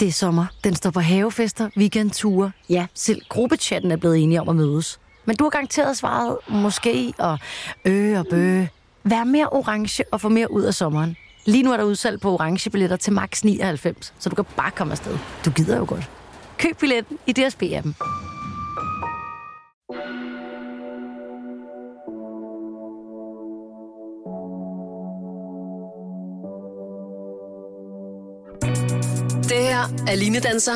Det er sommer. Den står på havefester, weekendture. Ja, selv gruppechatten er blevet enige om at mødes. Men du har garanteret svaret måske og bø. Vær mere orange og få mere ud af sommeren. Lige nu er der udsalg på orange billetter til max 99, så du kan bare komme afsted. Du gider jo godt. Køb billetten i DSB-appen. Det her er Line Danser.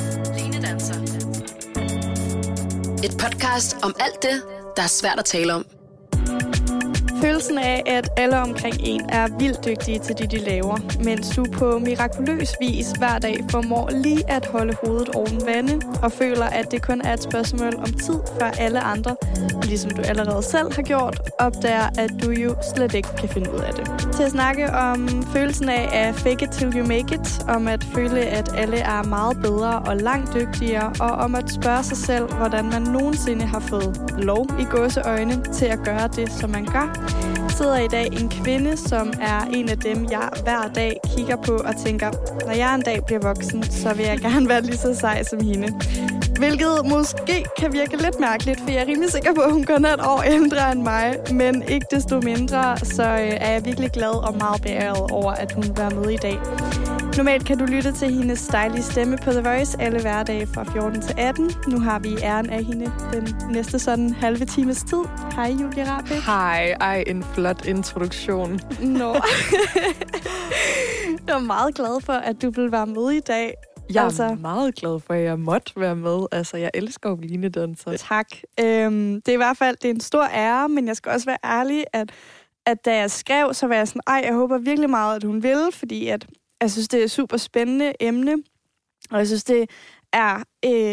Et podcast om alt det, der er svært at tale om. Følelsen af, at alle omkring en er vildt dygtige til det, de laver, mens du på mirakuløs vis hver dag formår lige at holde hovedet oven vande, og føler, at det kun er et spørgsmål om tid, før alle andre, ligesom du allerede selv har gjort, opdager, at du jo slet ikke kan finde ud af det. Til at snakke om følelsen af at fake it till you make it, om at føle, at alle er meget bedre og langt dygtigere, og om at spørge sig selv, hvordan man nogensinde har fået lov i gåseøjne til at gøre det, som man gør, sidder i dag en kvinde, som er en af dem, jeg hver dag kigger på og tænker, når jeg en dag bliver voksen, så vil jeg gerne være lige så sej som hende. Hvilket måske kan virke lidt mærkeligt, for jeg er rimelig sikker på, at hun kun er et år ældre end mig. Men ikke desto mindre, så er jeg virkelig glad og meget beæret over, at hun var med i dag. Normalt kan du lytte til hendes dejlige stemme på The Voice alle hverdage fra 14 til 18. Nu har vi æren af hende den næste sådan halve times tid. Hej, Julie Rahbek. Hej, en flot introduktion. Nå. Jeg er meget glad for, at du vil være med i dag. Jeg er meget glad for, at jeg måtte være med. Altså, jeg elsker jo Line Danser. Tak. Det er i hvert fald en stor ære, men jeg skal også være ærlig, at da jeg skrev, så var jeg sådan, jeg håber virkelig meget, at hun vil, fordi at jeg synes, det er et super spændende emne, og jeg synes, det er...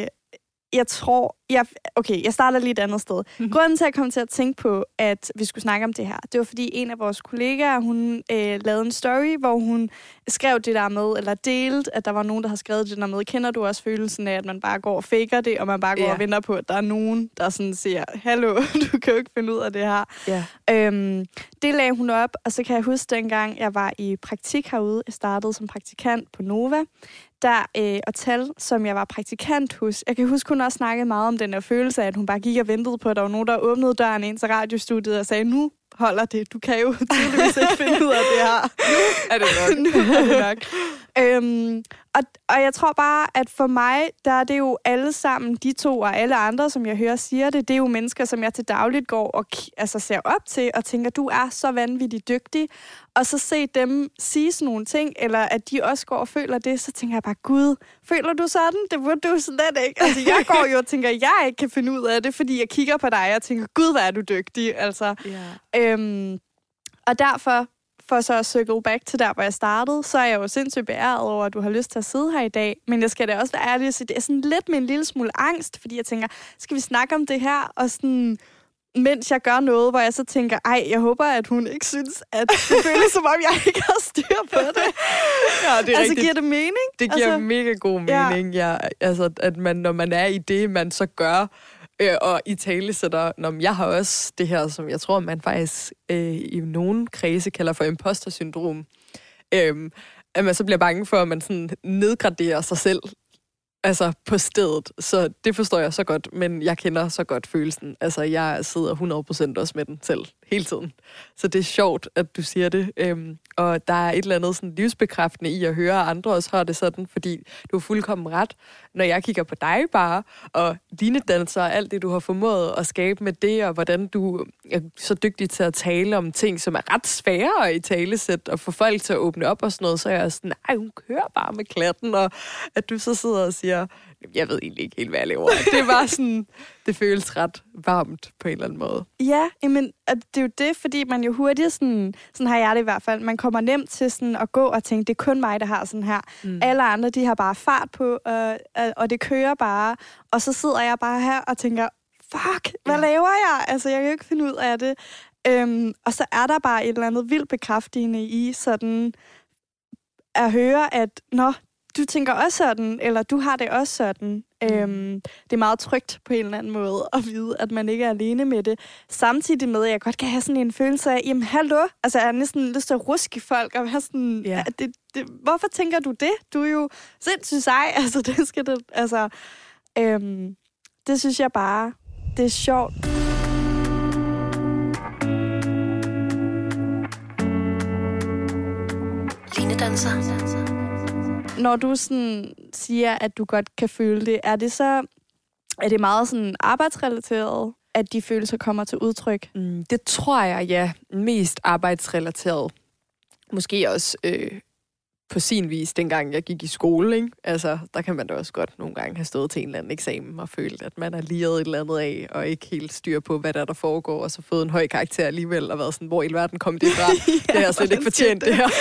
jeg starter lige et andet sted. Mm-hmm. Grunden til, at jeg kom til at tænke på, at vi skulle snakke om det her, det var, fordi en af vores kollegaer, hun lavede en story, hvor hun skrev det der med, eller delte, at der var nogen, der har skrevet det der med. Kender du også følelsen af, at man bare går og faker det, og man bare går og venter på, at der er nogen, der sådan siger, hallo, du kan jo ikke finde ud af det her. Yeah. Det lagde hun op, og så kan jeg huske, dengang jeg var i praktik herude, jeg startede som praktikant på Nova, og Tal, som jeg var praktikant hos. Jeg kan huske, hun også snakkede meget om den her følelse af, at hun bare gik og ventede på, at der var nogen, der åbnede døren ind til radiostudiet og sagde, nu holder det. Du kan jo tydeligvis ikke finde ud af det her. Nu er det nok. Nu er det nok. Og jeg tror bare, at for mig, der er det jo alle sammen, de to og alle andre, som jeg hører siger det, det er jo mennesker, som jeg til dagligt går og ser op til og tænker, du er så vanvittigt dygtig. Og så se dem sige sådan nogle ting, eller at de også går og føler det, så tænker jeg bare, gud, føler du sådan? Det burde du slet ikke. Altså, jeg går jo og tænker, at jeg ikke kan finde ud af det, fordi jeg kigger på dig og tænker, gud, hvor er du dygtig. Altså, og derfor, for så at circle back til der, hvor jeg startede, så er jeg jo sindssygt beæret over, at du har lyst til at sidde her i dag. Men jeg skal da også være ærlig at sige, det er sådan lidt med en lille smule angst, fordi jeg tænker, skal vi snakke om det her? Og sådan, mens jeg gør noget, hvor jeg så tænker, jeg håber, at hun ikke synes, at det føles som om, jeg ikke har styr på det. Ja, det er rigtigt. Giver det mening? Det giver mega god mening, ja. Altså, at man, når man er i det, man så gør, og i tale sætter, jeg har også det her, som jeg tror, man faktisk i nogle kredse kalder for imposter-syndrom. At man så bliver bange for, at man sådan nedgraderer sig selv altså på stedet. Så det forstår jeg så godt, men jeg kender så godt følelsen. Altså, jeg sidder 100% også med den selv, hele tiden. Så det er sjovt, at du siger det. Og der er et eller andet sådan livsbekræftende i at høre, at andre også har det sådan, fordi du er fuldkommen ret. Når jeg kigger på dig bare, og dine danser, og alt det, du har formået at skabe med det, og hvordan du er så dygtig til at tale om ting, som er ret svære i talesæt, og få folk til at åbne op og sådan noget, så er jeg sådan, hun kører bare med klatten, og at du så sidder og siger, jeg ved egentlig ikke helt, hvad jeg laver. Det er bare sådan, det føles ret varmt på en eller anden måde. Ja, men det er jo det, fordi man jo hurtigt sådan har jeg det i hvert fald, man kommer nemt til sådan at gå og tænke, det er kun mig, der har sådan her. Alle andre, de har bare fart på, og det kører bare. Og så sidder jeg bare her og tænker, fuck, hvad laver jeg? Altså, jeg kan jo ikke finde ud af det. Og så er der bare et eller andet vildt bekræftende i sådan at høre, at du tænker også sådan, eller du har det også sådan. Det er meget trygt på en eller anden måde at vide, at man ikke er alene med det. Samtidig med, at jeg godt kan have sådan en følelse af, jamen hallo, altså jeg har næsten lyst til at ruske folk, og være sådan, hvorfor tænker du det? Du er jo sindssygt sej, altså det skal det, altså, det synes jeg bare, det er sjovt. Linedanser. Når du sådan siger, at du godt kan føle det, er det meget sådan arbejdsrelateret, at de følelser kommer til udtryk? Det tror jeg, ja. Mest arbejdsrelateret. Måske også på sin vis, dengang jeg gik i skole, ikke? Altså, der kan man da også godt nogle gange have stået til en eller anden eksamen og følt, at man har liret et eller andet af, og ikke helt styr på, hvad der foregår, og så fået en høj karakter alligevel, og været sådan, hvor i verden kom det fra? Det har jeg slet ikke fortjent, det her.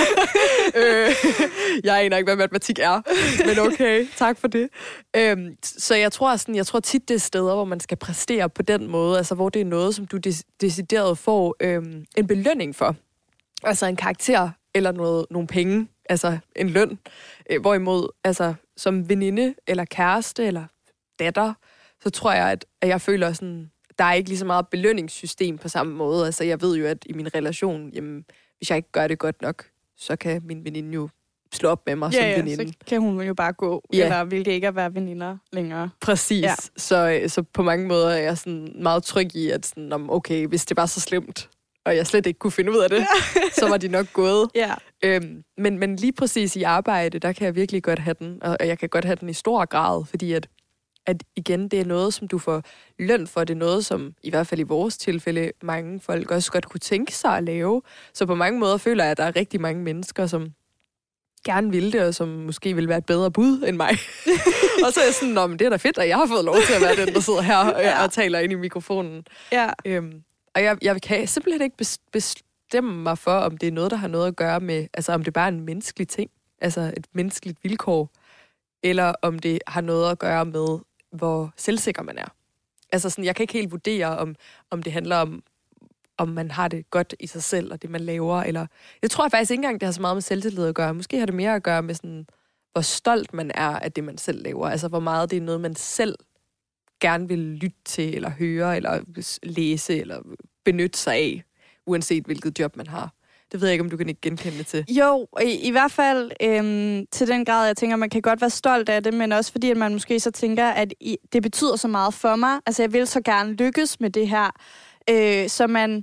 Jeg aner ikke, hvad matematik er, men okay, tak for det. Så jeg tror tit, det er steder, hvor man skal præstere på den måde, altså hvor det er noget, som du decideret får en belønning for. Altså en karakter, eller nogle penge, altså en løn. Hvorimod, altså som veninde, eller kæreste, eller datter, så tror jeg, at jeg føler sådan, der er ikke lige så meget belønningssystem på samme måde. Altså jeg ved jo, at i min relation, jamen, hvis jeg ikke gør det godt nok, så kan min veninde jo slå op med mig som veninde. Så kan hun jo bare gå, eller vil det ikke at være veninder længere. Præcis. Ja. Så på mange måder er jeg sådan meget tryg i, at sådan, okay, hvis det var så slemt, og jeg slet ikke kunne finde ud af det, så var de nok gået. Ja. Men lige præcis i arbejde, der kan jeg virkelig godt have den, og jeg kan godt have den i stor grad, fordi at igen, det er noget, som du får løn for. Det er noget, som i hvert fald i vores tilfælde, mange folk også godt kunne tænke sig at lave. Så på mange måder føler jeg, at der er rigtig mange mennesker, som gerne vil det, og som måske vil være et bedre bud end mig. Og så er jeg sådan, men det er da fedt, at jeg har fået lov til at være den, der sidder her og taler ind i mikrofonen. Ja. Og jeg kan simpelthen ikke bestemme mig for, om det er noget, der har noget at gøre med, altså om det bare er en menneskelig ting, altså et menneskeligt vilkår, eller om det har noget at gøre med, hvor selvsikker man er. Altså sådan, jeg kan ikke helt vurdere, om det handler om man har det godt i sig selv, og det man laver, eller... Jeg tror faktisk ikke engang, det har så meget med selvtillid at gøre. Måske har det mere at gøre med sådan, hvor stolt man er af det, man selv laver. Altså, hvor meget det er noget, man selv gerne vil lytte til, eller høre, eller læse, eller benytte sig af, uanset hvilket job man har. Det ved jeg ikke, om du kan ikke genkende det til. Jo, i hvert fald til den grad, jeg tænker, man kan godt være stolt af det, men også fordi, at man måske så tænker, at det betyder så meget for mig. Altså, jeg vil så gerne lykkes med det her. Så man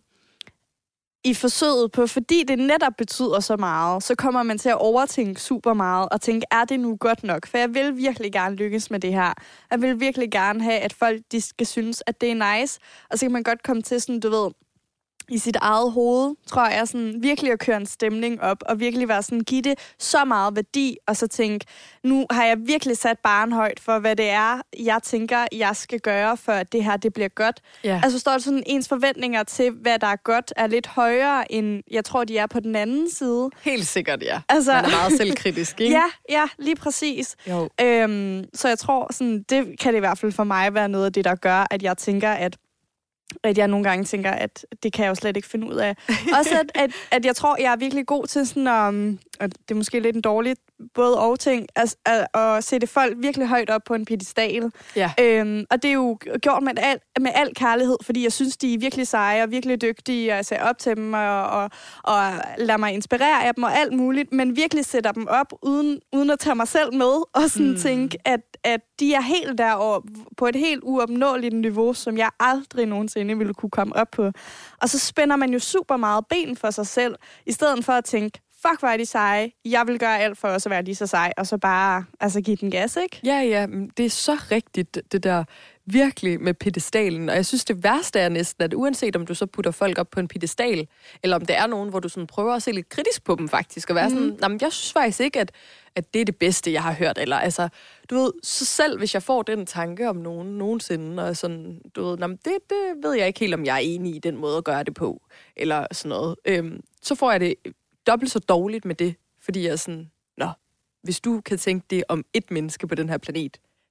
i forsøget på, fordi det netop betyder så meget, så kommer man til at overtænke super meget, og tænke, er det nu godt nok? For jeg vil virkelig gerne lykkes med det her. Jeg vil virkelig gerne have, at folk de skal synes, at det er nice. Og så kan man godt komme til sådan, du ved, i sit eget hoved, tror jeg, sådan virkelig at køre en stemning op, og virkelig være sådan, give det så meget værdi, og så tænke, nu har jeg virkelig sat barren højt for, hvad det er, jeg tænker, jeg skal gøre, for at det her, det bliver godt. Ja. Altså står der sådan, ens forventninger til, hvad der er godt, er lidt højere, end jeg tror, de er på den anden side. Helt sikkert, ja. Altså, man er meget selvkritisk, ikke? Ja, lige præcis. Så jeg tror, sådan, det kan det i hvert fald for mig være noget af det, der gør, at jeg tænker, at jeg nogle gange tænker, at det kan jeg jo slet ikke finde ud af. Også at jeg tror, jeg er virkelig god til sådan, og det er måske lidt en dårlig både og ting, at sætte folk virkelig højt op på en pedestal. Ja. Og det er jo gjort med al kærlighed, fordi jeg synes, de er virkelig seje og virkelig dygtige, og jeg ser op til dem og lader mig inspirere af dem og alt muligt, men virkelig sætter dem op, uden at tage mig selv med, og sådan tænke, at de er helt deroppe på et helt uopnåeligt niveau, som jeg aldrig nogensinde ville kunne komme op på. Og så spænder man jo super meget ben for sig selv, i stedet for at tænke, fuck, hvor er de seje. Jeg vil gøre alt for også at være lige så sej, og så bare give den gas, ikke? Ja, det er så rigtigt, det der virkelig med pedestalen. Og jeg synes, det værste er næsten, at uanset om du så putter folk op på en pedestal, eller om det er nogen, hvor du sådan prøver at se lidt kritisk på dem faktisk, og være sådan, jamen, jeg synes faktisk ikke, at det er det bedste, jeg har hørt. Eller altså, du ved, så selv hvis jeg får den tanke om nogen nogensinde, og sådan, du ved, jamen, det ved jeg ikke helt, om jeg er enig i den måde at gøre det på, eller sådan noget. Så får jeg det dobbelt så dårligt med det, fordi jeg er sådan, hvis du kan tænke det om et menneske på den her planet,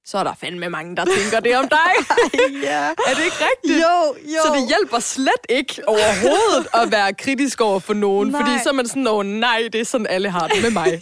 så er der fandme mange, der tænker det om dig. Ja. Er det ikke rigtigt? Jo. Så det hjælper slet ikke overhovedet at være kritisk over for nogen, Nej. fordi så er man sådan, nej, det er sådan, alle har det med mig.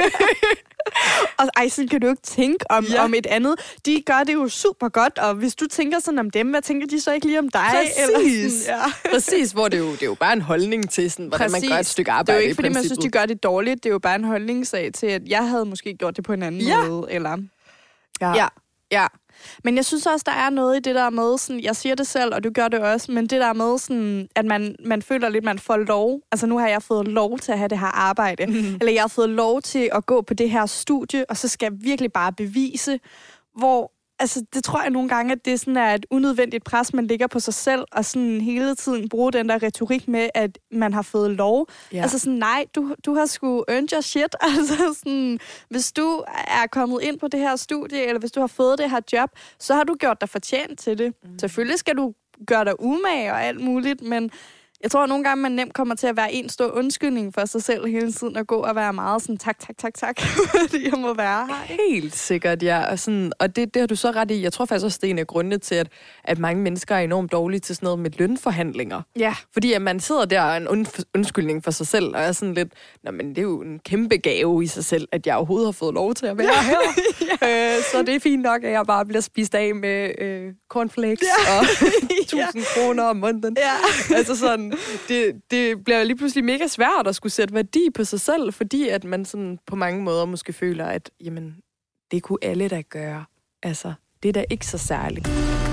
Og sådan kan du ikke tænke om et andet. De gør det jo super godt, og hvis du tænker sådan om dem, hvad tænker de så ikke lige om dig? Præcis. Eller sådan, ja. Præcis, hvor det er jo bare en holdning til, sådan, hvordan man gør et stykke arbejde. Det er jo ikke, fordi i man synes, de gør det dårligt. Det er jo bare en holdningssag til, at jeg havde måske gjort det på en anden måde. Eller... Ja. Men jeg synes også, der er noget i det der med, sådan, jeg siger det selv, og du gør det også, men det der med, sådan, at man føler lidt, man får lov. Altså nu har jeg fået lov til at have det her arbejde, eller jeg har fået lov til at gå på det her studie, og så skal jeg virkelig bare bevise, hvor... Altså, det tror jeg nogle gange, at det sådan er et unødvendigt pres, man ligger på sig selv, og sådan hele tiden bruge den der retorik med, at man har fået lov. Ja. Altså sådan, nej, du har sgu earned your shit. Altså sådan, hvis du er kommet ind på det her studie, eller hvis du har fået det her job, så har du gjort dig fortjent til det. Selvfølgelig skal du gøre dig umage og alt muligt, men jeg tror, at nogle gange, man nemt kommer til at være en stor undskyldning for sig selv hele tiden, og gå og være meget sådan, tak, fordi jeg må være her. Helt sikkert, ja. Og det har du så ret i. Jeg tror faktisk også, det er en af grundene til, at mange mennesker er enormt dårlige til sådan noget med lønforhandlinger. Ja. Fordi at man sidder der og er en undskyldning for sig selv, og er sådan lidt, men det er jo en kæmpe gave i sig selv, at jeg overhovedet har fået lov til at være her. Så det er fint nok, at jeg bare bliver spist af med cornflakes og 1000 kroner om måneden. Ja. Altså sådan, det bliver lige pludselig mega svært at skulle sætte værdi på sig selv, fordi at man sådan på mange måder måske føler, at jamen, det kunne alle da gøre. Altså, det er da ikke så særligt.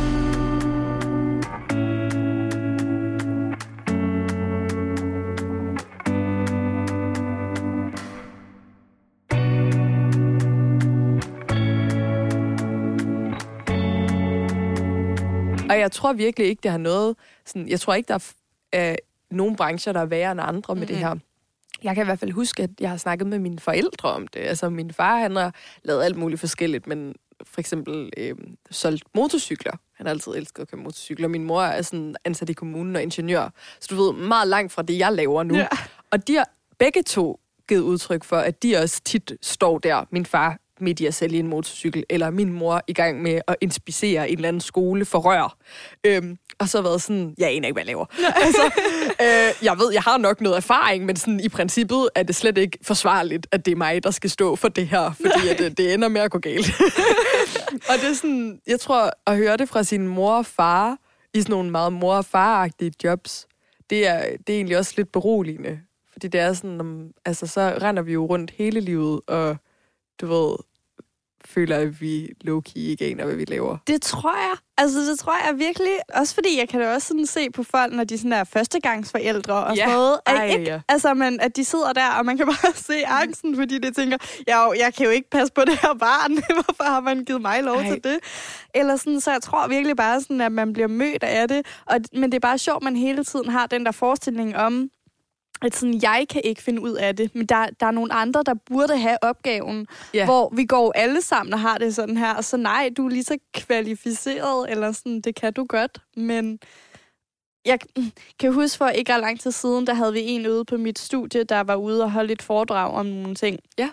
Og jeg tror virkelig ikke, det har noget... Sådan, jeg tror ikke, der er nogle brancher, der er værre end andre med det her. Jeg kan i hvert fald huske, at jeg har snakket med mine forældre om det. Altså, min far, han har lavet alt muligt forskelligt, men for eksempel solgt motorcykler. Han har altid elsket at køre motorcykler. Min mor er sådan ansat i kommunen og ingeniør. Så du ved, meget langt fra det, jeg laver nu. Ja. Og de har begge to givet udtryk for, at de også tit står der, min far midt i at sælge en motorcykel, eller min mor i gang med at inspicere en eller anden skole for rør. Og så har været sådan, jeg aner ikke, hvad jeg laver. Altså, jeg ved, jeg har nok noget erfaring, men sådan, i princippet er det slet ikke forsvarligt, at det er mig, der skal stå for det her, fordi at det ender med at gå galt. Og det er sådan, jeg tror, at høre det fra sin mor og far, i sådan nogle meget mor- og far-agtige jobs, det er egentlig også lidt beroligende. Fordi det er sådan, altså så render vi jo rundt hele livet, og du ved, føler, at vi low-key ikke aner, hvad vi laver. Det tror jeg. Altså, det tror jeg virkelig. Også fordi, jeg kan da også sådan se på folk, når de sådan er førstegangsforældre og sådan noget. Altså, at de sidder der, og man kan bare se angsten, fordi de tænker, jeg kan jo ikke passe på det her barn. Hvorfor har man givet mig lov til det? Eller sådan, så jeg tror virkelig bare sådan, at man bliver mødt af det. Men det er bare sjovt, man hele tiden har den der forestilling om, at sådan, jeg kan ikke finde ud af det, men der er nogle andre, der burde have opgaven, hvor vi går alle sammen og har det sådan her, og så nej, du er lige så kvalificeret, eller sådan, det kan du godt, men jeg kan huske for ikke ret lang tid siden, der havde vi en ude på mit studie, der var ude og holde et foredrag om nogle ting. Ja.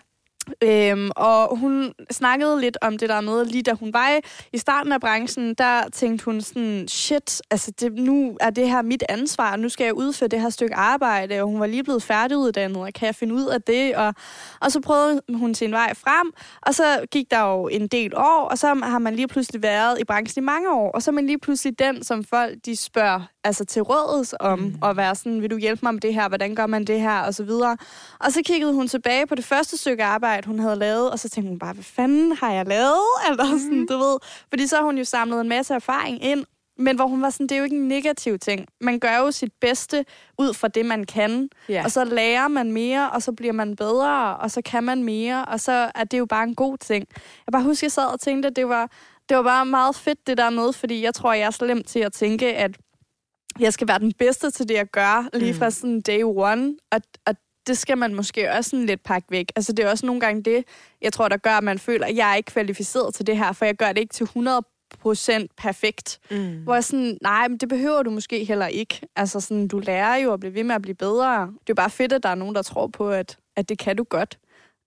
Og hun snakkede lidt om det der med, lige da hun var i starten af branchen, der tænkte hun sådan, shit, altså nu er det her mit ansvar, nu skal jeg udføre det her stykke arbejde, og hun var lige blevet færdiguddannet, og kan jeg finde ud af det? Og så prøvede hun sin vej frem, og så gik der jo en del år, og så har man lige pludselig været i branchen i mange år, og så er man lige pludselig den, som folk de spørger altså til rådet om at være sådan, vil du hjælpe mig med det her, hvordan gør man det her, og så videre. Og så kiggede hun tilbage på det første stykke arbejde, hun havde lavet, og så tænkte hun bare, hvad fanden har jeg lavet? Eller sådan, du ved. Fordi så har hun jo samlet en masse erfaring ind, men hvor hun var sådan, det er jo ikke en negativ ting. Man gør jo sit bedste ud fra det, man kan, og så lærer man mere, og så bliver man bedre, og så kan man mere, og så er det jo bare en god ting. Jeg bare husker, jeg sad og tænkte, at det var bare meget fedt, det der med, fordi jeg tror, jeg er slem til at tænke, at jeg skal være den bedste til det, jeg gør, lige fra sådan day one, og det skal man måske også sådan lidt pakke væk. Altså det er også nogle gange det, jeg tror, der gør, at man føler, at jeg er ikke kvalificeret til det her, for jeg gør det ikke til 100% perfekt. Hvor jeg sådan, nej, men det behøver du måske heller ikke. Altså sådan, du lærer jo at blive ved med at blive bedre. Det er jo bare fedt, at der er nogen, der tror på, at det kan du godt.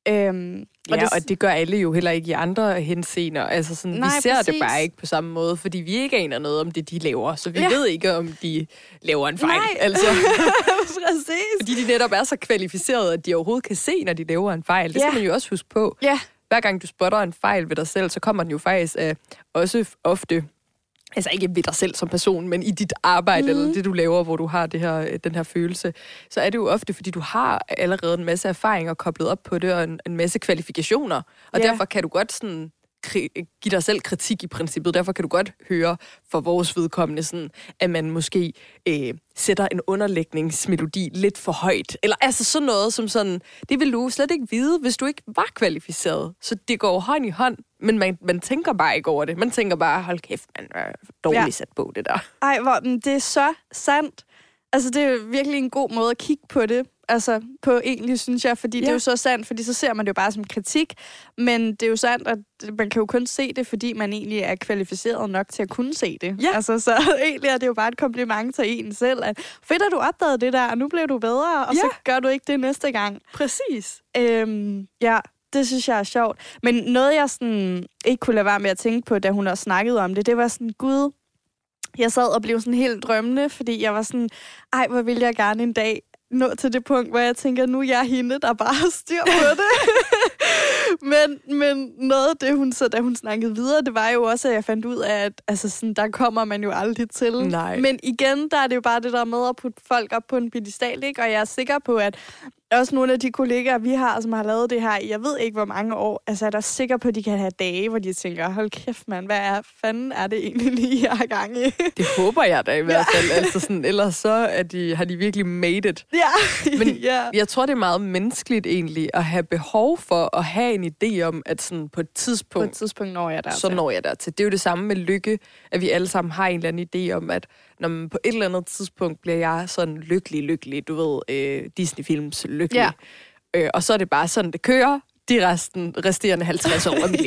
Og det gør alle jo heller ikke i andre henseender. Altså sådan, vi ser det bare ikke på samme måde, fordi vi ikke aner noget om det, de laver. Så vi ved ikke, om de laver en fejl. Nej. Altså. Præcis. Fordi de netop er så kvalificerede, at de overhovedet kan se, når de laver en fejl. Det skal man jo også huske på. Ja. Hver gang du spotter en fejl ved dig selv, så kommer den jo faktisk af også ofte, altså ikke ved dig selv som person, men i dit arbejde, eller det du laver, hvor du har den her følelse, så er det jo ofte, fordi du har allerede en masse erfaringer koblet op på det, og en masse kvalifikationer. Og derfor kan du godt sådan give dig selv kritik i princippet. Derfor kan du godt høre for vores vedkommende, sådan, at man måske sætter en underlægningsmelodi lidt for højt. Eller altså sådan noget som sådan, det vil du slet ikke vide, hvis du ikke var kvalificeret. Så det går hånd i hånd, men man tænker bare ikke over det. Man tænker bare, hold kæft, man er dårligt sat på det der. Ej, det er så sandt. Altså, det er virkelig en god måde at kigge på det. Altså, på egentlig, synes jeg, fordi det er jo så sandt, fordi så ser man det jo bare som kritik, men det er jo sandt, at man kan jo kun se det, fordi man egentlig er kvalificeret nok til at kunne se det. Ja. Altså, så egentlig er det jo bare et kompliment til en selv, at fedt, at du opdagede det der, og nu blev du bedre, og så gør du ikke det næste gang. Præcis. Det synes jeg er sjovt. Men noget, jeg sådan ikke kunne lade være med at tænke på, da hun også snakkede om det, det var sådan, gud, jeg sad og blev sådan helt drømmende, fordi jeg var sådan, ej, hvor ville jeg gerne en dag nå til det punkt, hvor jeg tænker, nu er jeg hende, der bare har styr på det. men noget af det, da hun snakkede videre, det var jo også, at jeg fandt ud af, at altså sådan, der kommer man jo aldrig til. Nej. Men igen, der er det jo bare det der med at putte folk op på en pedestal, ikke? Og jeg er sikker på, at også nogle af de kollegaer, vi har, som har lavet det her, jeg ved ikke, hvor mange år, altså er der sikker på, at de kan have dage, hvor de tænker, hold kæft, mand, fanden er det egentlig lige, jeg har gang i? Det håber jeg da i hvert fald. Altså sådan, ellers så har de virkelig made it. Ja. Men jeg tror, det er meget menneskeligt egentlig, at have behov for at have en idé om, at sådan på et tidspunkt når jeg dertil. Så når jeg dertil. Det er jo det samme med lykke, at vi alle sammen har en eller anden idé om, at når man på et eller andet tidspunkt bliver jeg sådan lykkelig, du ved, Disney-films lykkelig. Ja. Og så er det bare sådan, det kører de resterende 50 år af mit liv.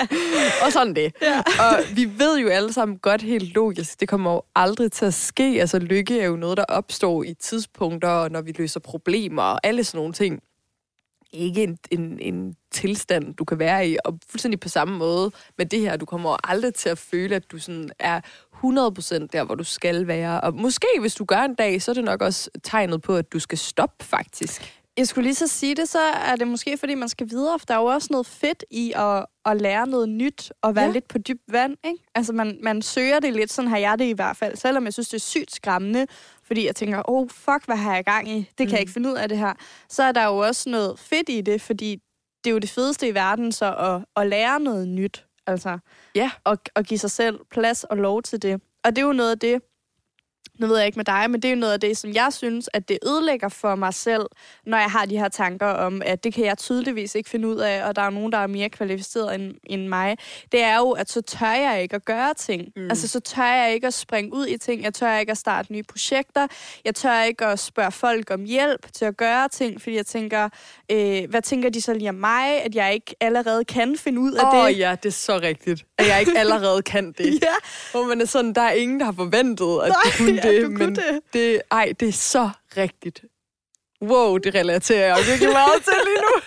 Og sådan det. Ja. Og vi ved jo alle sammen godt helt logisk, det kommer jo aldrig til at ske. Altså lykke er jo noget, der opstår i tidspunkter, når vi løser problemer og alle sådan nogle ting. Ikke en tilstand, du kan være i, og fuldstændig på samme måde med det her. Du kommer aldrig til at føle, at du sådan er 100% der, hvor du skal være. Og måske, hvis du gør en dag, så er det nok også tegnet på, at du skal stoppe, faktisk. Jeg skulle lige så sige det, så er det måske, fordi man skal videre, for der er jo også noget fedt i at lære noget nyt, og være lidt på dybt vand, ikke? Altså, man søger det lidt, sådan har jeg det i hvert fald, selvom jeg synes, det er sygt skræmmende, fordi jeg tænker, fuck, hvad har jeg gang i? Det kan jeg ikke finde ud af det her. Så er der jo også noget fedt i det, fordi det er jo det fedeste i verden, så at lære noget nyt, altså. Ja. Og give sig selv plads og lov til det. Og det er jo noget af det, nu ved jeg ikke med dig, men det er jo noget af det, som jeg synes, at det ødelægger for mig selv, når jeg har de her tanker om, at det kan jeg tydeligvis ikke finde ud af, og der er nogen, der er mere kvalificeret end mig. Det er jo, at så tør jeg ikke at gøre ting. Altså, så tør jeg ikke at springe ud i ting. Jeg tør ikke at starte nye projekter. Jeg tør ikke at spørge folk om hjælp til at gøre ting, fordi jeg tænker, hvad tænker de så lige om mig, at jeg ikke allerede kan finde ud af det? Ja, det er så rigtigt. At jeg ikke allerede kan det. Ja. Hvor man er sådan, der er ingen, der har forventet, at du kunne det. Men det er så rigtigt. Wow, det relaterer jeg virkelig meget til lige nu.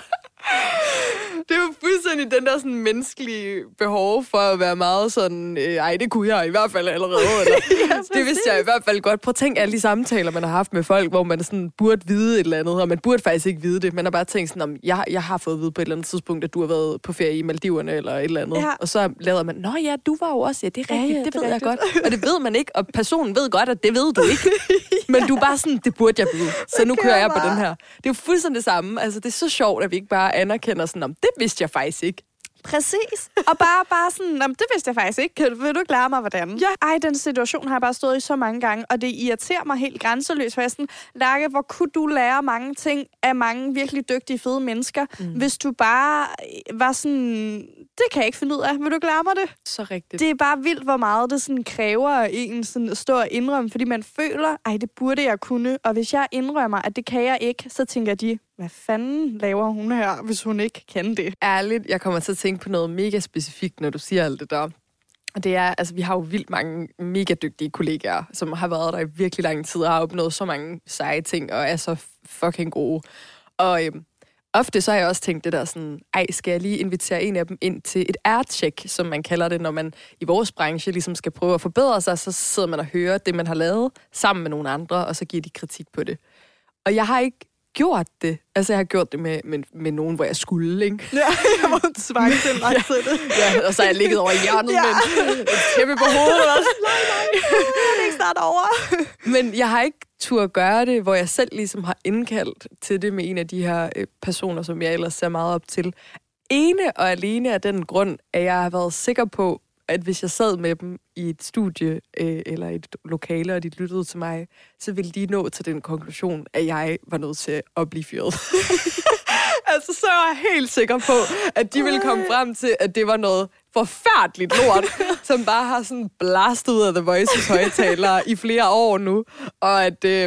Det er jo fuldstændig den der sådan menneskelige behov for at være meget sådan, det kunne jeg i hvert fald allerede. Eller, det vidste jeg i hvert fald godt. Prøv at tænke alle de samtaler, man har haft med folk, hvor man sådan burde vide et eller andet, og man burde faktisk ikke vide det. Man har bare tænkt sådan, om jeg har fået at vide på et eller andet tidspunkt, at du har været på ferie i Maldiverne eller et eller andet. Ja. Og så lader man, du var jo også, det er rigtigt, det ved jeg godt. Og det ved man ikke, og personen ved godt, at det ved du ikke. Men du er bare sådan, det burde jeg vide. Så nu kører jeg på den her. Det er jo fuldstændig det samme. Altså, det er så sjovt, at vi ikke bare anerkender sådan, om det vidste jeg faktisk ikke. Præcis. Og bare sådan, det vidste jeg faktisk ikke. Vil du ikke lære mig, hvordan? Ja. Den situation har jeg bare stået i så mange gange, og det irriterer mig helt grænseløst, for jeg sådan, Lærke, hvor kunne du lære mange ting af mange virkelig dygtige, fede mennesker, hvis du bare var sådan, det kan jeg ikke finde ud af. Vil du ikke lære mig det? Så rigtigt. Det er bare vildt, hvor meget det sådan kræver en sådan at stå og indrømme, fordi man føler, det burde jeg kunne, og hvis jeg indrømmer, at det kan jeg ikke, så tænker de, hvad fanden laver hun her, hvis hun ikke kan det? Ærligt, jeg kommer til at tænke på noget mega specifikt, når du siger alt det der. Og det er, altså vi har jo vildt mange mega dygtige kollegaer, som har været der i virkelig lang tid og har opnået så mange seje ting og er så fucking gode. ofte så har jeg også tænkt det der sådan, skal jeg lige invitere en af dem ind til et aircheck, som man kalder det, når man i vores branche ligesom skal prøve at forbedre sig, så sidder man og hører det, man har lavet, sammen med nogle andre, og så giver de kritik på det. Og jeg har ikke gjort det. Altså, jeg har gjort det med nogen, hvor jeg skulle, ikke? Ja, jeg må tvange til lang tid det. Ja, og så har jeg ligget over i hjørnet med et tæppe på hovedet. Nej, jeg er ikke snart over. Men jeg har ikke turde gøre det, hvor jeg selv ligesom har indkaldt til det med en af de her personer, som jeg ellers ser meget op til. Ene og alene af den grund, at jeg har været sikker på, at hvis jeg sad med dem i et studie eller et lokale, og de lyttede til mig, så ville de nå til den konklusion, at jeg var nødt til at blive fyret. Altså, så er jeg helt sikker på, at de ville komme frem til, at det var noget forfærdeligt lort, som bare har sådan blastet ud af The Voices højtalere i flere år nu, og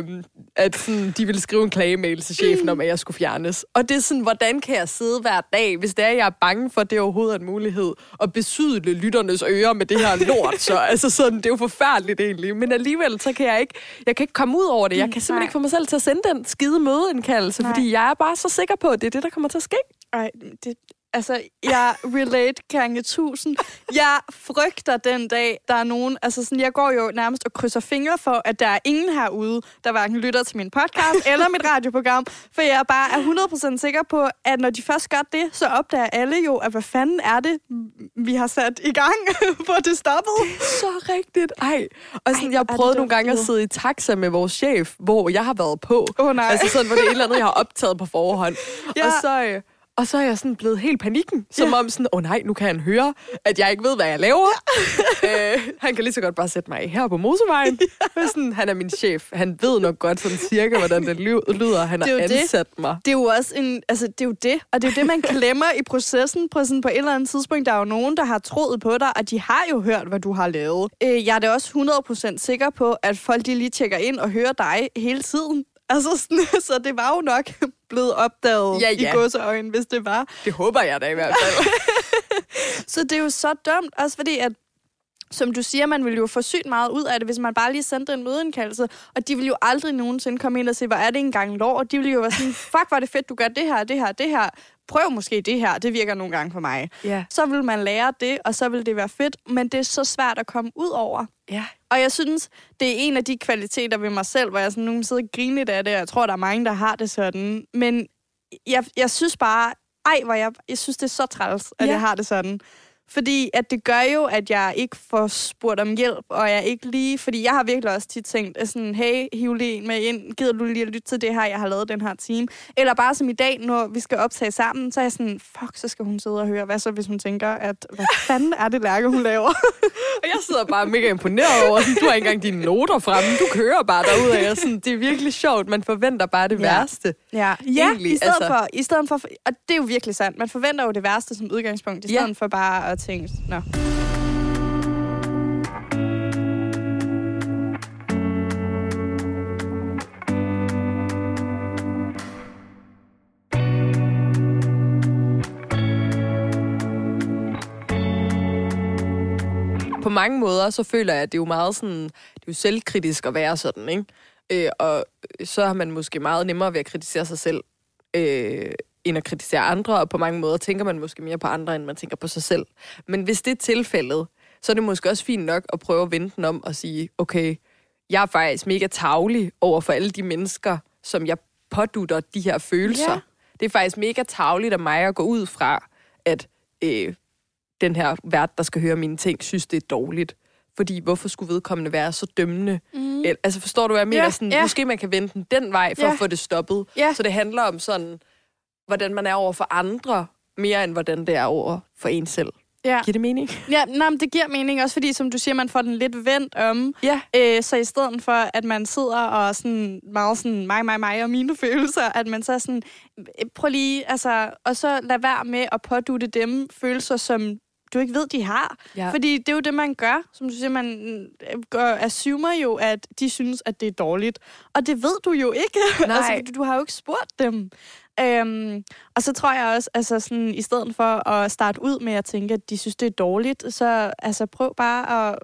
at sådan, de ville skrive en klagemail til chefen om, at jeg skulle fjernes. Og det er sådan, hvordan kan jeg sidde hver dag, hvis det er, jeg er bange for, at det overhovedet er en mulighed, at besydle lytternes ører med det her lort. Så altså sådan, det er jo forfærdeligt egentlig. Men alligevel, så kan jeg ikke komme ud over det. Jeg kan simpelthen ikke få mig selv til at sende den skide mødeindkaldelse, fordi jeg er bare så sikker på, at det er det, der kommer til at ske. Ej, altså, jeg relate gange 1000. Jeg frygter den dag, der er nogen... Altså, sådan, jeg går jo nærmest og krydser fingre for, at der er ingen herude, der hverken lytter til min podcast eller mit radioprogram. For jeg bare er 100% sikker på, at når de først gør det, så opdager alle jo, at hvad fanden er det, vi har sat i gang, for det stoppet. Så rigtigt. Og sådan, jeg prøvede nogle gange at sidde i taxa med vores chef, hvor jeg har været på. Nej. Altså sådan, hvor det er et eller andet, jeg har optaget på forhånd. Ja. Og så er jeg sådan blevet helt panikken, som om sådan, nej, nu kan han høre, at jeg ikke ved, hvad jeg laver. Han kan lige så godt bare sætte mig her på motorvejen. Sådan, han er min chef. Han ved nok godt sådan cirka, hvordan det lyder. Han har ansat mig. Det er jo også det er jo det. Og det er jo det, man glemmer i processen på et eller andet tidspunkt. Der er jo nogen, der har troet på dig, og de har jo hørt, hvad du har lavet. Jeg er da også 100% sikker på, at folk de lige tjekker ind og hører dig hele tiden. Altså sådan, så det var jo nok blevet opdaget i godseøjne, hvis det var. Det håber jeg da i hvert fald. Så det er jo så dumt, også fordi at, som du siger, man vil jo få sygt meget ud af det, hvis man bare lige sendte en mødeindkaldelse, og de vil jo aldrig nogensinde komme ind og sige, hvor er det engang lov, og de vil jo være sådan, fuck, hvor er det fedt, du gør det her. Prøv måske det her, det virker nogle gange for mig. Yeah. Så vil man lære det, og så vil det være fedt, men det er så svært at komme ud over. Yeah. Og jeg synes, det er en af de kvaliteter ved mig selv, hvor jeg sådan nu sidder og griner lidt af det, og jeg tror, der er mange, der har det sådan. Men jeg synes bare, jeg synes, det er så træls, at jeg har det sådan. Fordi at det gør jo, at jeg ikke får spurgt om hjælp, og jeg ikke lige... Fordi jeg har virkelig også tit tænkt, sådan, hey, hiv lige en med ind, gider du lige at lytte til det her, jeg har lavet den her time? Eller bare som i dag, når vi skal optage sammen, så er jeg sådan, fuck, så skal hun sidde og høre. Hvad så, hvis hun tænker, at hvad fanden er det, Lærke, hun laver? Og jeg sidder bare mega imponeret over, sådan, du har ikke engang dine noter fremme, du kører bare derudad. Sådan, det er virkelig sjovt, man forventer bare det værste. Ja, egentlig, i stedet for... Og det er jo virkelig sandt, man forventer jo det værste som udgangspunkt, i stedet for bare at tænke, nå. På mange måder, så føler jeg, at det er jo meget sådan, det er jo selvkritisk at være sådan, ikke? Og så har man måske meget nemmere ved at kritisere sig selv, end at kritisere andre, og på mange måder tænker man måske mere på andre, end man tænker på sig selv. Men hvis det er tilfældet, så er det måske også fint nok at prøve at vende den om og sige, okay, jeg er faktisk mega tarvelig over for alle de mennesker, som jeg pådutter de her følelser. Yeah. Det er faktisk mega tarveligt af mig at gå ud fra, at den her vært, der skal høre mine ting, synes, det er dårligt. Fordi hvorfor skulle vedkommende være så dømmende? Altså forstår du, hvad jeg mener? Sådan, måske man kan vende den vej for at få det stoppet. Så det handler om sådan, hvordan man er over for andre, mere end hvordan det er over for en selv. Ja. Giver det mening? Ja, men det giver mening også, fordi som du siger, man får den lidt vendt om. Ja. Så i stedet for, at man sidder og sådan meget sådan mig og mine følelser, at man så sådan, prøv lige, altså, og så lad være med at pådutte dem følelser, som du ikke ved, de har. Ja. Fordi det er jo det, man gør. Som du siger, man assumer jo, at de synes, at det er dårligt. Og det ved du jo ikke. Altså, du har jo ikke spurgt dem. Og så tror jeg også, altså sådan, i stedet for at starte ud med at tænke, at de synes, det er dårligt, så altså, prøv bare at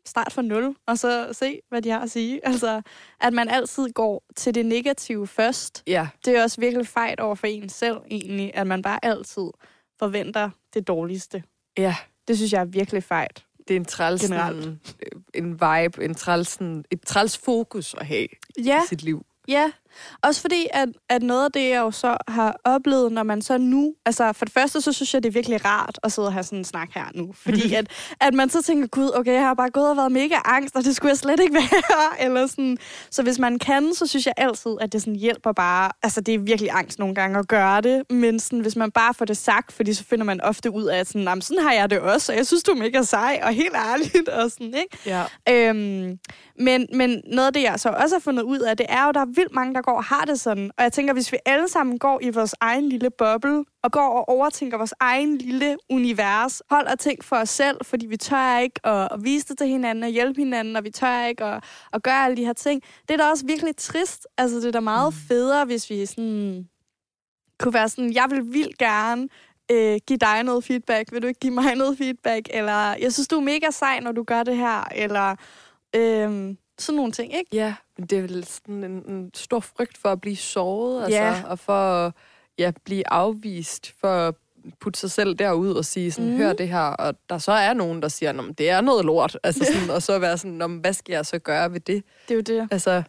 start fra 0, og så se, hvad de har at sige. Altså, at man altid går til det negative først. Ja. Det er også virkelig fejt over for en selv, egentlig, at man bare altid forventer det dårligste. Ja. Det synes jeg er virkelig fejt. Det er en træls, en vibe, et træls fokus at have i sit liv. Ja, også fordi, at noget af det, jeg jo så har oplevet, når man så nu... Altså, for det første, så synes jeg, det er virkelig rart at sidde og have sådan en snak her nu. Fordi at man så tænker, gud, okay, jeg har bare gået og været mega angst, og det skulle jeg slet ikke være. Eller sådan. Så hvis man kan, så synes jeg altid, at det sådan hjælper bare... Altså, det er virkelig angst nogle gange at gøre det. Men sådan, hvis man bare får det sagt, fordi så finder man ofte ud af, at sådan, sådan har jeg det også, og jeg synes, du er mega sej, og helt ærligt, og sådan, ikke? Ja. Men noget af det, jeg så også har fundet ud af, det er jo, der er vildt mange, der går og har det sådan. Og jeg tænker, hvis vi alle sammen går i vores egen lille boble, og går og overtænker vores egen lille univers, holder ting for os selv, fordi vi tør ikke at vise det til hinanden og hjælpe hinanden, og vi tør ikke at gøre alle de her ting. Det er da også virkelig trist. Altså, det er da meget federe, hvis vi sådan kunne være sådan, jeg vil vildt gerne give dig noget feedback. Vil du ikke give mig noget feedback? Eller, jeg synes, du er mega sej, når du gør det her. Eller sådan nogle ting, ikke? Ja, men det er vel sådan en stor frygt for at blive såret, altså, og for at blive afvist, for at putte sig selv derud og sige sådan, hør det her, og der så er nogen, der siger, det er noget lort, altså sådan, og så være sådan, hvad skal jeg så gøre ved det? Det er jo det. Altså,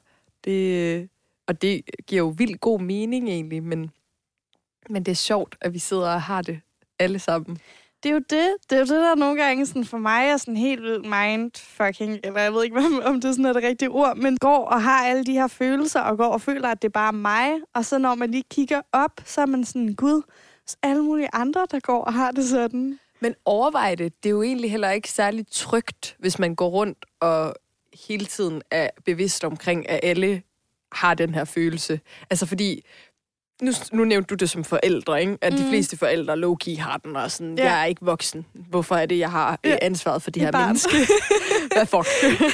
og det giver jo vildt god mening egentlig, men det er sjovt, at vi sidder og har det alle sammen. Det er jo det. Det er jo det, der nogle gange sådan for mig er sådan helt vildt mindfucking, eller jeg ved ikke, om det sådan er det rigtige ord, men går og har alle de her følelser, og går og føler, at det er bare mig, og så når man lige kigger op, så er man sådan, gud, så alle mulige andre, der går og har det sådan. Men overvej det. Det er jo egentlig heller ikke særlig trygt, hvis man går rundt og hele tiden er bevidst omkring, at alle har den her følelse. Altså fordi... Nu nævnte du det som forældre, ikke? At de fleste forældre low-key har den, og sådan, jeg er ikke voksen. Hvorfor er det, jeg har ansvaret for de her mennesker? Hvad fuck?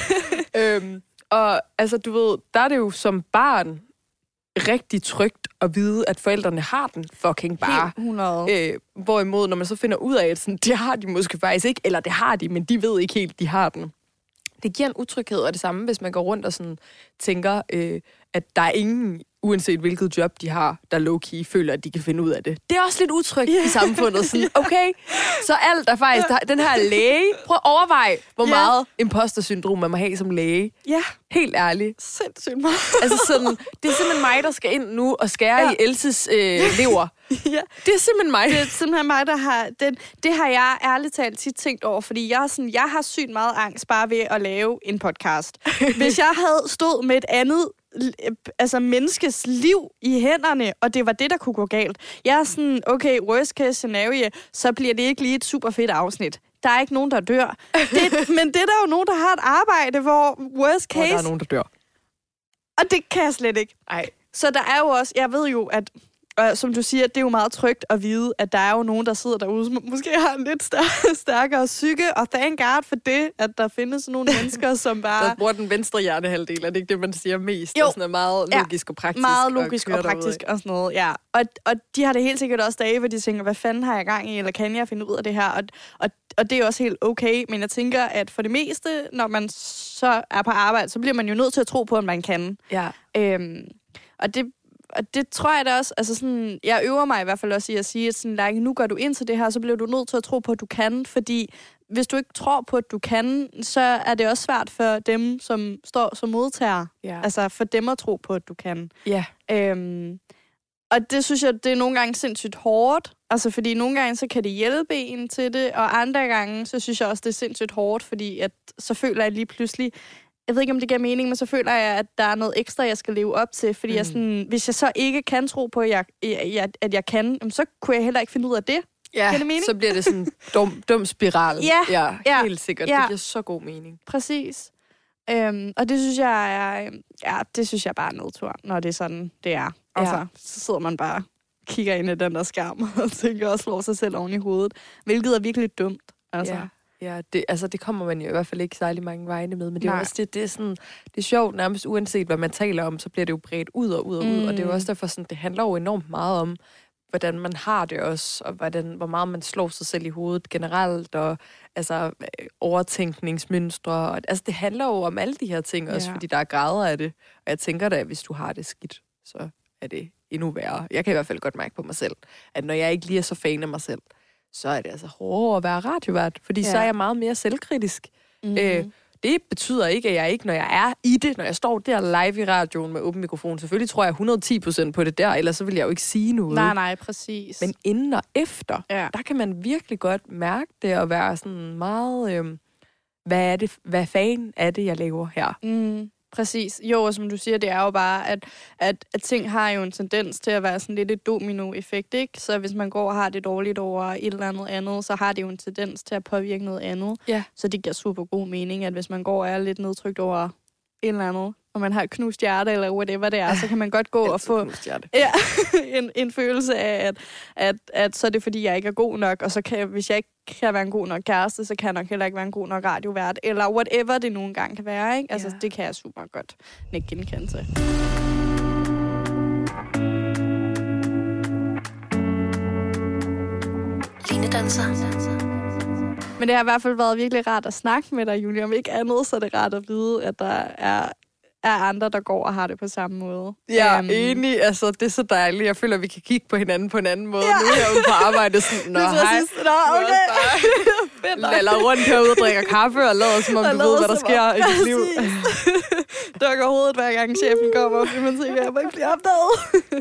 Og altså, du ved, der er det jo som barn rigtig trygt at vide, at forældrene har den fucking bare. 100. Hvorimod, når man så finder ud af, at sådan, det har de måske faktisk ikke, eller det har de, men de ved ikke helt, de har den. Det giver en utryghed, og det samme, hvis man går rundt og sådan tænker, at der er ingen, uanset hvilket job de har, der low-key føler, at de kan finde ud af det. Det er også lidt utrygt i samfundet. Sådan, okay, så alt er faktisk... Den her læge... Prøv at overveje, hvor meget imposter-syndrom man må have som læge. Ja. Helt ærligt. Sindssygt meget. Altså sådan, det er simpelthen mig, der skal ind nu og skære i Elses lever. Ja. Det er simpelthen mig. Det er simpelthen mig, der har... Det har jeg ærligt talt tit tænkt over, fordi jeg har sygt meget angst bare ved at lave en podcast. Hvis jeg havde stået med et andet menneskes liv i hænderne, og det var det, der kunne gå galt. Jeg er sådan, okay, worst case scenario, så bliver det ikke lige et super fedt afsnit. Der er ikke nogen, der dør. Men det er der jo nogen, der har et arbejde, hvor worst case... Og der er nogen, der dør. Og det kan jeg slet ikke. Ej. Så der er jo også... Jeg ved jo, at... Og som du siger, det er jo meget trygt at vide, at der er jo nogen, der sidder derude, som måske har en lidt stærkere psyke, og thank God for det, at der findes nogle mennesker, som bare... Der bruger den venstre hjernehalvdel, er det ikke det, man siger mest? Jo. Og sådan er meget logisk og praktisk. Meget logisk og praktisk og sådan noget, ja. Og de har det helt sikkert også dage, hvor de tænker, hvad fanden har jeg gang i, eller kan jeg finde ud af det her? Og det er også helt okay, men jeg tænker, at for det meste, når man så er på arbejde, så bliver man jo nødt til at tro på, at man kan. Ja. Og det tror jeg da også, altså sådan, jeg øver mig i hvert fald også i at sige, at sådan, like, nu går du ind til det her, så bliver du nødt til at tro på, at du kan, fordi hvis du ikke tror på, at du kan, så er det også svært for dem, som står som modtager. Ja. Altså for dem at tro på, at du kan. Ja. Og det synes jeg, det er nogle gange sindssygt hårdt, altså fordi nogle gange, så kan det hjælpe en til det, og andre gange, så synes jeg også, det er sindssygt hårdt, fordi at, så føler jeg lige pludselig, jeg ved ikke, om det giver mening, men så føler jeg, at der er noget ekstra, jeg skal leve op til. Fordi jeg sådan, hvis jeg så ikke kan tro på, at jeg kan, så kunne jeg heller ikke finde ud af det. Ja, det mening? Så bliver det sådan en dum spiral. Ja, helt sikkert. Ja. Det giver så god mening. Præcis. Og det synes jeg er, det synes jeg bare er nedtur, når det er sådan, det er. Altså, så sidder man bare kigger ind i den der skærm og tænker og slår sig selv oven i hovedet. Hvilket er virkelig dumt. Altså. Ja, det kommer man jo i hvert fald ikke særlig mange vegne med, men det er også det er sådan, det er sjovt nærmest uanset hvad man taler om, så bliver det jo bredt ud og ud og ud, og det er jo også derfor sådan, det handler jo enormt meget om, hvordan man har det også, og hvor meget man slår sig selv i hovedet generelt, og altså overtænkningsmønstre. Altså det handler jo om alle de her ting også, fordi der er grader af det. Og jeg tænker da, at hvis du har det skidt, så er det endnu værre. Jeg kan i hvert fald godt mærke på mig selv, at når jeg ikke lige er så fan af mig selv, så er det altså hårdere at være radiovært, fordi så er jeg meget mere selvkritisk. Mm-hmm. Det betyder ikke, at jeg ikke, når jeg er i det, når jeg står der live i radioen med åben mikrofon, selvfølgelig tror jeg 100% på det der, ellers så vil jeg jo ikke sige noget. Nej, præcis. Men inden og efter, der kan man virkelig godt mærke det, og være sådan meget, hvad fanden er det, jeg laver her? Præcis. Jo, og som du siger, det er jo bare, at ting har jo en tendens til at være sådan lidt et domino-effekt, ikke? Så hvis man går og har det dårligt over et eller andet, så har det jo en tendens til at påvirke noget andet. Ja. Så det giver super god mening, at hvis man går og er lidt nedtrykt over et eller andet, og man har et knust hjerte, eller whatever det er, så kan man godt gå og få en følelse af, at så er det, fordi jeg ikke er god nok, og så kan hvis jeg ikke kan være en god nok kæreste, så kan jeg nok heller ikke være en god nok radiovært, eller whatever det nogle gange kan være, ikke? Altså, det kan jeg super godt ikke genkende til. Linedanser. Men det har i hvert fald været virkelig rart at snakke med dig, Julie. Om ikke andet, så er det rart at vide, at der er andre, der går og har det på samme måde. Ja, enig. Altså, det er så dejligt. Jeg føler, at vi kan kigge på hinanden på en anden måde. Nu er jeg ude på arbejde sådan, hej. Laller rundt herude og drikker kaffe og lader, som om du ved, hvad der sker i dit liv. Dukker hovedet, hver gang chefen kommer, fordi man tænker, at jeg må ikke blive opdaget.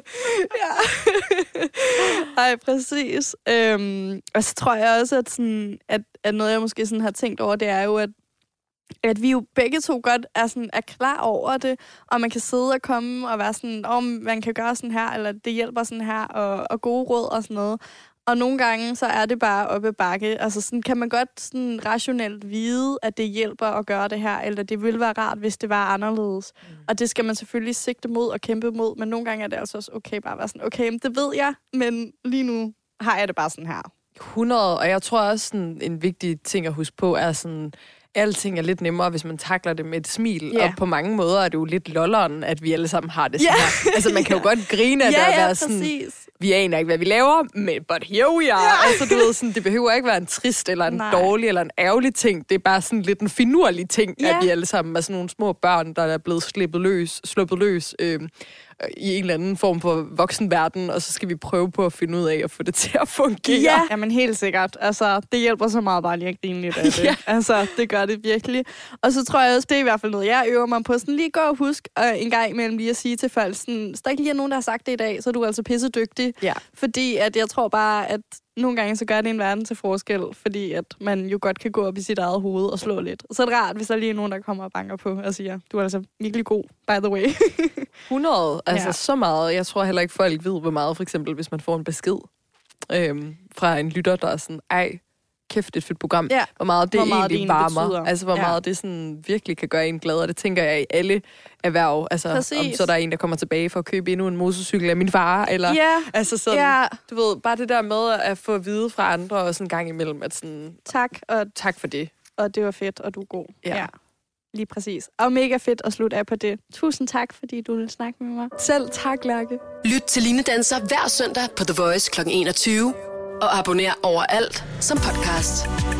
Ej, præcis. Og så tror jeg også, at noget, jeg måske sådan har tænkt over, det er jo, at vi jo begge to godt er klar over det, og man kan sidde og komme og være sådan, man kan gøre sådan her, eller det hjælper sådan her, og gode råd og sådan noget. Og nogle gange, så er det bare oppe ad bakke. Altså sådan kan man godt sådan rationelt vide, at det hjælper at gøre det her, eller det ville være rart, hvis det var anderledes. Og det skal man selvfølgelig sigte mod og kæmpe mod, men nogle gange er det altså også okay bare at være sådan, okay, det ved jeg, men lige nu har jeg det bare sådan her. 100, og jeg tror også sådan, en vigtig ting at huske på er sådan, alting er lidt nemmere, hvis man takler det med et smil. Og på mange måder er det jo lidt lolleren, at vi alle sammen har det sådan her. Altså, man kan jo godt grine af det og være sådan, vi aner ikke, hvad vi laver, men but here we are. Altså, du ved, sådan, det behøver ikke være en trist, eller en dårlig, eller en ærgerlig ting. Det er bare sådan lidt en finurlig ting, at vi alle sammen er sådan nogle små børn, der er blevet sluppet løs i en eller anden form for voksenverden, og så skal vi prøve på at finde ud af at få det til at fungere. Ja, men helt sikkert. Altså, det hjælper så meget bare lige at grine lidt af det. Altså, det gør det virkelig. Og så tror jeg også, det er i hvert fald noget, jeg øver mig på. Sådan lige gå og husk en gang imellem lige at sige til folk, sådan, hvis der ikke lige er nogen, der har sagt det i dag, så er du altså pissedygtig. Ja. Fordi at jeg tror bare, at nogle gange så gør det en verden til forskel, fordi at man jo godt kan gå op i sit eget hoved og slå lidt. Og så er det rart, hvis der lige er nogen, der kommer og banker på og siger, du er altså virkelig god, by the way. 100, altså så meget. Jeg tror heller ikke, folk ved, hvor meget, for eksempel, hvis man får en besked fra en lytter, der er sådan, kæft, et fedt program. Ja. Hvor meget det egentlig varmer. Betyder. Altså, hvor meget det sådan virkelig kan gøre en glad. Og det tænker jeg i alle erhverv. Altså, om så der er en, der kommer tilbage for at købe endnu en motorcykel af min far. Eller, altså sådan, du ved, bare det der med at få at vide fra andre også en gang imellem, at sådan, tak for det. Og det var fedt, og du er god. Ja. Lige præcis. Og mega fedt at slutte af på det. Tusind tak, fordi du ville snakke med mig. Selv tak, Lærke. Lyt til Linedanser hver søndag på The Voice kl. 21. Og abonner overalt som podcast.